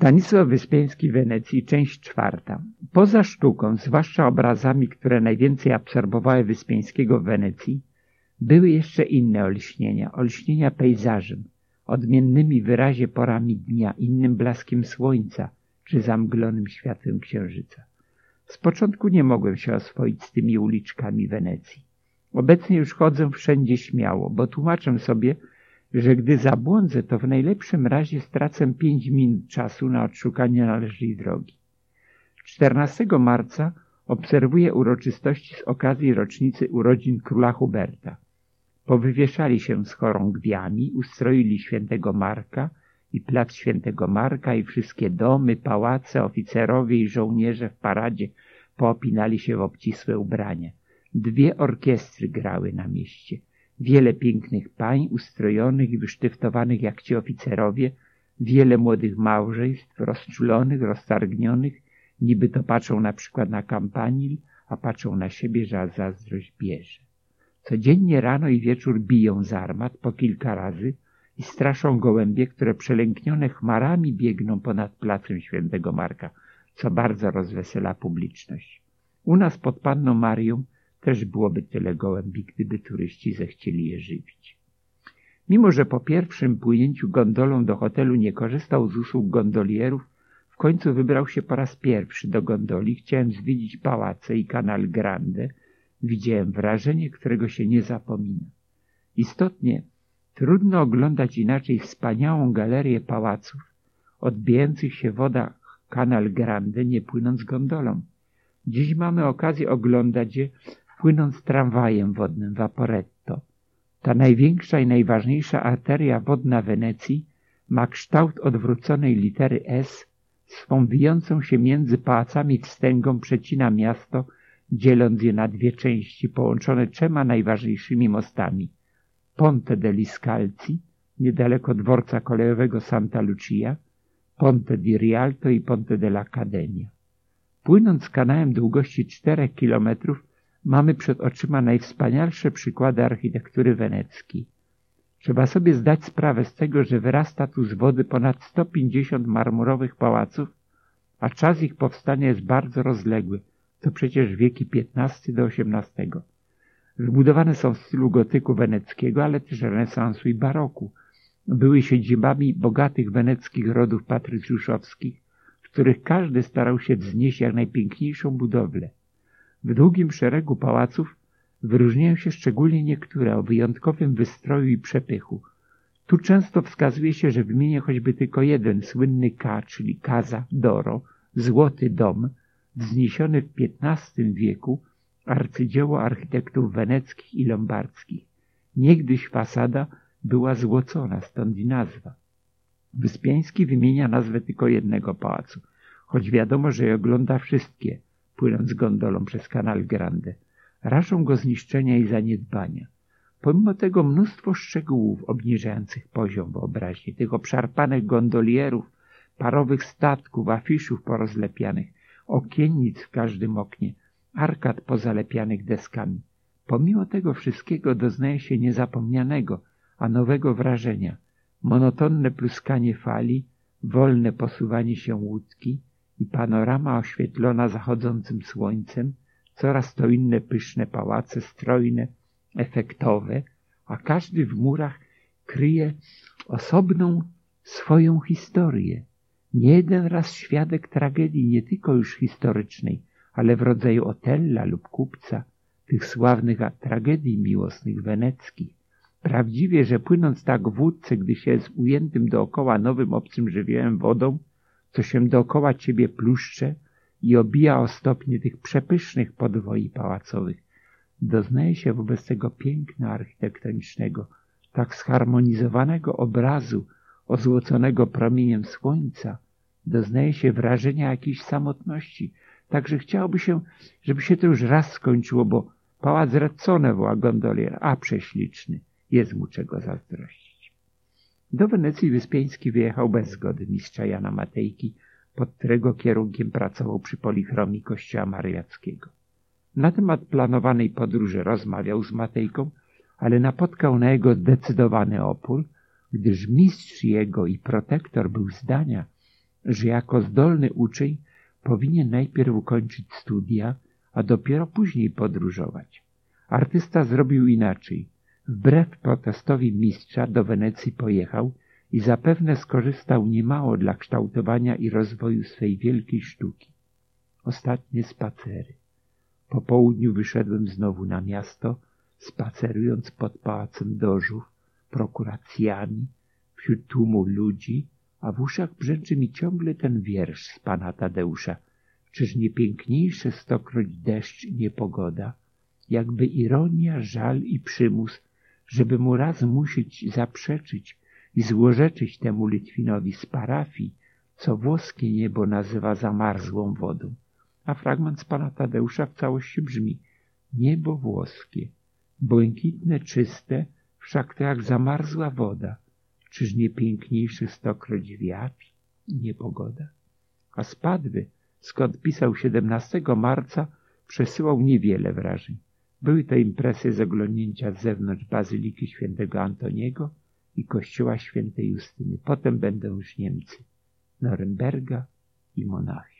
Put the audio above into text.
Stanisław Wyspiański w Wenecji, część 4. Poza sztuką, zwłaszcza obrazami, które najwięcej absorbowały Wyspiańskiego w Wenecji, były jeszcze inne olśnienia pejzażem, odmiennymi w wyrazie porami dnia, innym blaskiem słońca czy zamglonym światłem księżyca. Z początku nie mogłem się oswoić z tymi uliczkami Wenecji. Obecnie już chodzę wszędzie śmiało, bo tłumaczę sobie, że gdy zabłądzę, to w najlepszym razie stracę 5 minut czasu na odszukanie należnej drogi. 14 marca obserwuję uroczystości z okazji rocznicy urodzin króla Huberta. Powywieszali się z chorągwiami, ustroili świętego Marka i plac świętego Marka i wszystkie domy, pałace, oficerowie i żołnierze w paradzie poopinali się w obcisłe ubrania. 2 orkiestry grały na mieście. Wiele pięknych pań ustrojonych i wysztyftowanych jak ci oficerowie, wiele młodych małżeństw, rozczulonych, roztargnionych, niby to patrzą na przykład na kampanil, a patrzą na siebie, że zazdrość bierze. Codziennie rano i wieczór biją z armat po kilka razy i straszą gołębie, które przelęknione chmarami biegną ponad placem świętego Marka, co bardzo rozwesela publiczność. U nas pod Panną Marią też byłoby tyle gołębi, gdyby turyści zechcieli je żywić. Mimo że po pierwszym płynięciu gondolą do hotelu nie korzystał z usług gondolierów, w końcu wybrał się po raz pierwszy do gondoli. Chciałem zwiedzić pałace i Canal Grande. Widziałem wrażenie, którego się nie zapomina. Istotnie, trudno oglądać inaczej wspaniałą galerię pałaców, odbijających się w wodach Canal Grande, nie płynąc gondolą. Dziś mamy okazję oglądać je, płynąc tramwajem wodnym Vaporetto. Ta największa i najważniejsza arteria wodna Wenecji ma kształt odwróconej litery S, swą wijącą się między pałacami wstęgą przecina miasto, dzieląc je na 2 części połączone 3 najważniejszymi mostami. Ponte degli Scalzi, niedaleko dworca kolejowego Santa Lucia, Ponte di Rialto i Ponte dell'Accademia. Płynąc kanałem długości 4 kilometrów, mamy przed oczyma najwspanialsze przykłady architektury weneckiej. Trzeba sobie zdać sprawę z tego, że wyrasta tu z wody ponad 150 marmurowych pałaców, a czas ich powstania jest bardzo rozległy. To przecież wieki XV do XVIII. Wybudowane są w stylu gotyku weneckiego, ale też renesansu i baroku. Były siedzibami bogatych weneckich rodów patrycjuszowskich, w których każdy starał się wznieść jak najpiękniejszą budowlę. W długim szeregu pałaców wyróżniają się szczególnie niektóre o wyjątkowym wystroju i przepychu. Tu często wskazuje się, że wymienię choćby tylko jeden słynny K, czyli Casa d'Oro, Złoty Dom, wzniesiony w XV wieku, arcydzieło architektów weneckich i lombardzkich. Niegdyś fasada była złocona, stąd i nazwa. Wyspiański wymienia nazwę tylko jednego pałacu, choć wiadomo, że je ogląda wszystkie, płynąc gondolą przez Canal Grande. Rażą go zniszczenia i zaniedbania. Pomimo tego mnóstwo szczegółów obniżających poziom wyobraźni, tych obszarpanych gondolierów, parowych statków, afiszów porozlepianych, okiennic w każdym oknie, arkad pozalepianych deskami. Pomimo tego wszystkiego doznaje się niezapomnianego, a nowego wrażenia. Monotonne pluskanie fali, wolne posuwanie się łódki i panorama oświetlona zachodzącym słońcem, coraz to inne pyszne pałace, strojne, efektowe, a każdy w murach kryje osobną swoją historię. Nie jeden raz świadek tragedii nie tylko już historycznej, ale w rodzaju Otella lub Kupca, tych sławnych tragedii miłosnych weneckich. Prawdziwie, że płynąc tak w łódce, gdy się jest ujętym dookoła nowym obcym żywiołem wodą, co się dookoła ciebie pluszcze i obija o stopnie tych przepysznych podwoi pałacowych, doznaje się wobec tego piękna architektonicznego, tak zharmonizowanego obrazu, ozłoconego promieniem słońca, doznaje się wrażenia jakiejś samotności. Także chciałoby się, żeby się to już raz skończyło, bo pałac Rezzone woła gondolier, a prześliczny, jest mu czego zazdrościć. Do Wenecji Wyspiański wyjechał bez zgody mistrza Jana Matejki, pod którego kierunkiem pracował przy polichromii kościoła mariackiego. Na temat planowanej podróży rozmawiał z Matejką, ale napotkał na jego zdecydowany opór, gdyż mistrz jego i protektor był zdania, że jako zdolny uczeń powinien najpierw ukończyć studia, a dopiero później podróżować. Artysta zrobił inaczej. Wbrew protestowi mistrza do Wenecji pojechał i zapewne skorzystał niemało dla kształtowania i rozwoju swej wielkiej sztuki. Ostatnie spacery. Po południu wyszedłem znowu na miasto, spacerując pod pałacem dożów, prokuracjami, wśród tłumu ludzi, a w uszach brzęczy mi ciągle ten wiersz z pana Tadeusza. Czyż nie piękniejsze stokroć deszcz i niepogoda? Jakby ironia, żal i przymus, żeby mu raz musieć zaprzeczyć i złorzeczyć temu Litwinowi z parafii, co włoskie niebo nazywa zamarzłą wodą. A fragment z pana Tadeusza w całości brzmi: niebo włoskie, błękitne, czyste, wszak to jak zamarzła woda. Czyż nie piękniejszy stokroć wiatr i niepogoda? A z Padwy, skąd pisał 17 marca, przesyłał niewiele wrażeń. Były to impresje z oglądnięcia z zewnątrz Bazyliki świętego Antoniego i kościoła świętej Justyny. Potem będą już Niemcy, Norymberga i Monachium.